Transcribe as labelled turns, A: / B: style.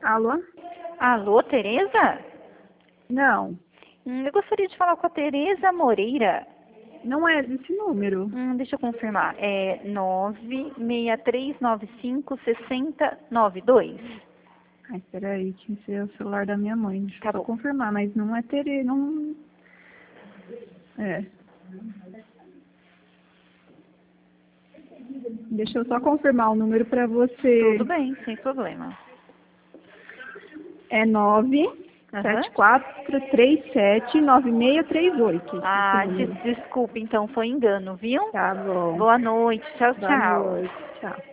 A: Alô?
B: Alô, Tereza?
A: Não,
B: Eu gostaria de falar com a Tereza Moreira.
A: não é esse número.
B: Deixa eu confirmar. É 963956092.
A: Ai, peraí, que esse é o celular da minha mãe. Deixa eu
B: Tá
A: só
B: bom.
A: confirmar, mas não é Tere, não... É. Deixa eu só confirmar o número pra você.
B: Tudo bem, sem problema.
A: É
B: Aham.
A: 974379638.
B: Ah,
A: Esse número.
B: desculpe, então foi engano, viu?
A: Tá bom.
B: Boa noite. Tchau,
A: Boa
B: tchau.
A: noite. Tchau.